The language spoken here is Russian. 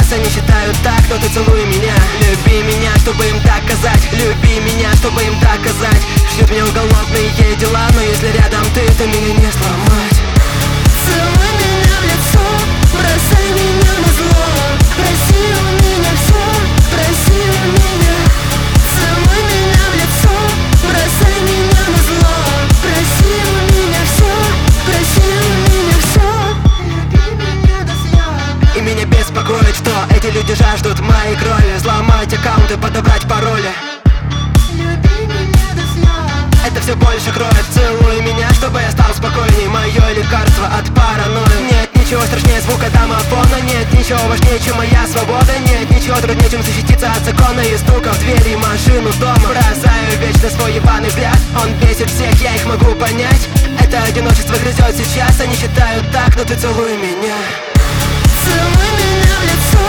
сейчас они считают так, но ты целуй меня. Люби меня, чтобы им доказать. Люби меня, чтобы им доказать. Ждет меня уголовные дела, но если рядом ты, то меня не сломать. Целуй меня в лицо, бросай меня на зло. Проси у меня все, проси у меня. Целуй меня в лицо, бросай меня на зло. Проси у меня все, проси у меня все. Люби меня до слез. И меня беспокоит, что эти люди жаждут моей крови. Взломать аккаунты, подобрать пароли. Люби меня до слез. Это все больше кроет. Целуй меня, чтобы я стал спокойней. Мое лекарство от паранойи. Нет ничего страшнее звука домофона. Нет ничего важнее, чем моя свобода. Нет ничего труднее, чем защититься от закона и стука в двери машину дома. Бросаю вечно свой ебаный взгляд. Он бесит всех, я их могу понять. Это одиночество грызет сейчас. Они считают так, но ты целуй меня. Целуй меня в лицо,